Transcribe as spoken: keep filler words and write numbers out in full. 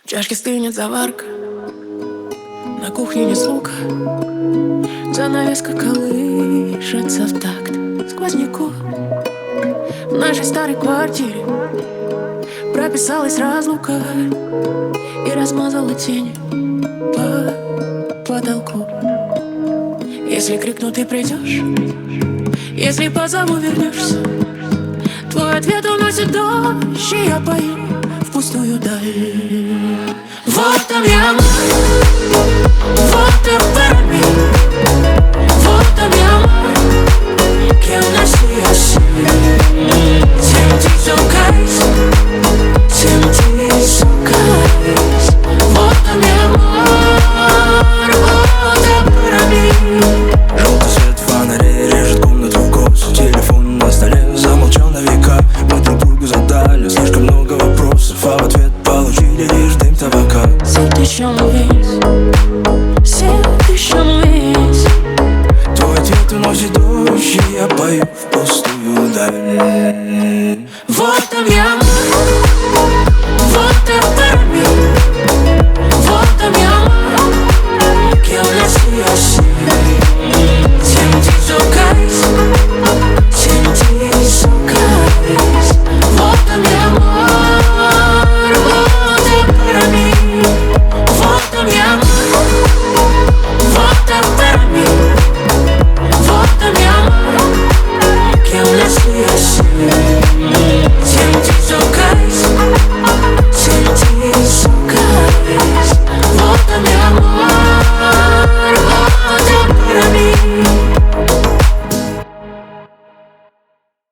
В чашке стынет заварка, на кухне ни звука. Занавеска колышется в такт сквозняку. В нашей старой квартире прописалась разлука и размазала тени по потолку. Если крикну, ты придешь, если позову, вернешься. Твой ответ уносит дождь, и я пою в пустую даль. Вот там я, вот там память, вот там я, кем носился. Тем тисокайс, тем тисокайс. Вот там я, вот там память. Желтый свет фонарей режет комнату в косы. Телефон на столе замолчал на века. Мы друг другу задали слишком много вопросов, а в ответ получили лишь дым табака. Семь тысяч вниз, семь тысяч вниз. Твой ответ уносит дождь, и я пою в пустую даль. Вот там я.